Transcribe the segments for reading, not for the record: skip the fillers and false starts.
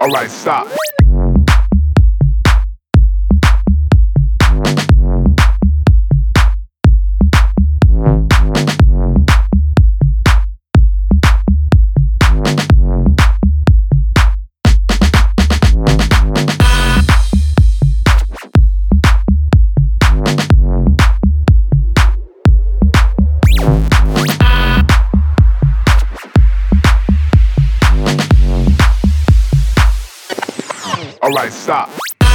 Alright, stop. Alright, stop.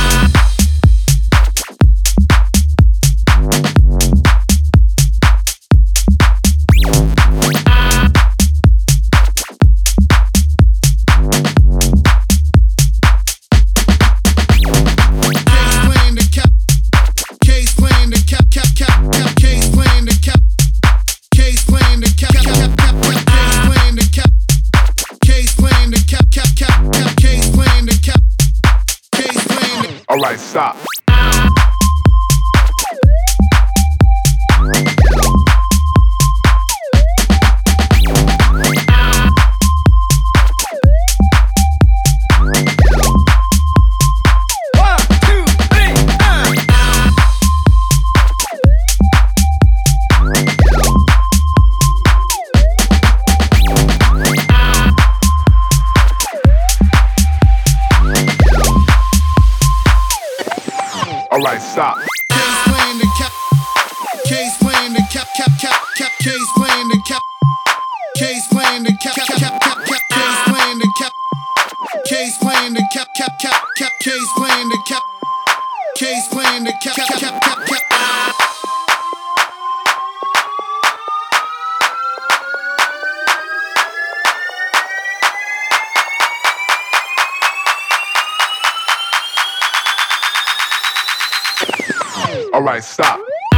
Alright, stop. Alright, stop. K's playing the cap. K's playing the cap. K's playing the cap. K's playing the cap. K's playing the cap. K's playing the cap. K's playing the cap. K's playing the cap. Alright, stop.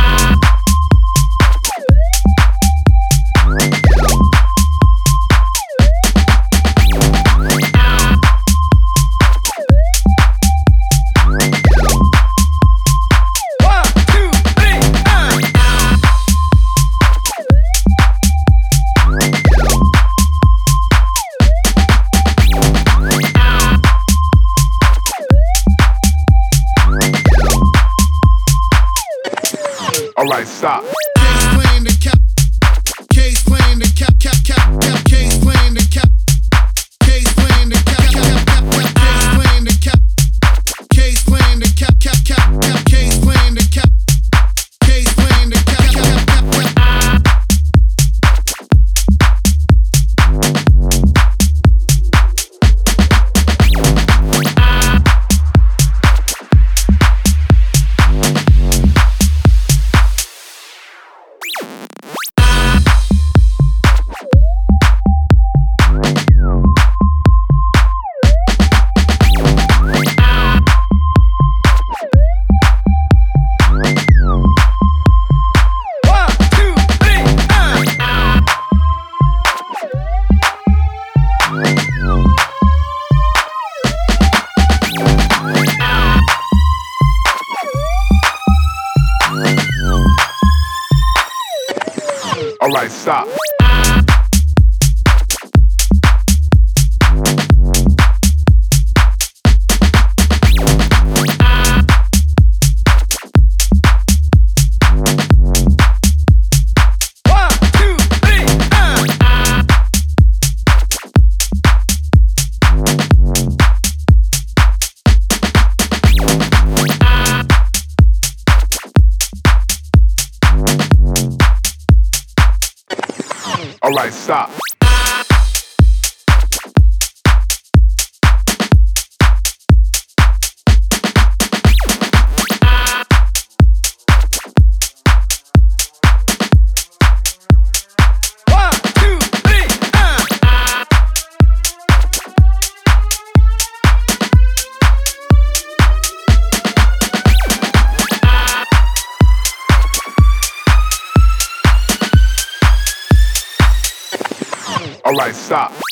Alright, stop. K's playing the cap. K's playing the cap. K's playing the cap. K's playing the cap. K's playing the cap. K's playing the cap. K's playing the cap. K's playing the cap. Alright, stop. Alright, stop. Alright, stop.